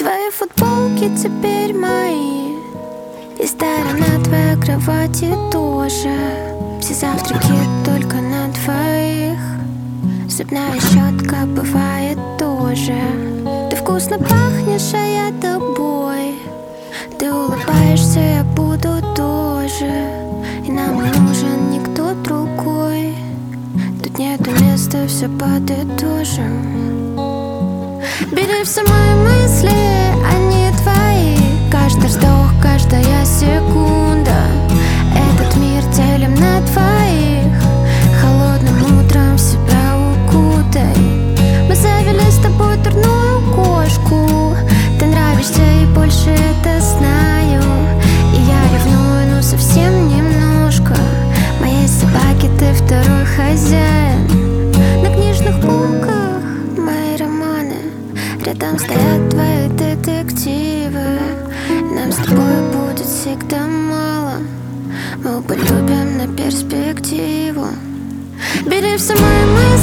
Твои футболки теперь мои, и старая на твоей кровати тоже. Все завтраки только на двоих, зубная щетка бывает тоже. Ты вкусно пахнешь, а я тобой. Ты улыбаешься, я буду тоже. И нам не нужен никто другой. Тут нету места, все подытожим. Бери все мои мысли, они твои. Каждый вздох, каждая секунда. Этот мир делим на двоих. Холодным утром в себя укутай. Мы завели с тобой дурную кошку. Ты нравишься и больше это знаю. И я ревную, но совсем немножко. Моей собаке ты второй хозяин. На книжных полках мои романы, рядом стоят твои детективы. Нам с тобой будет всегда мало. Мы оба любим на перспективу. Бери все мои мысли,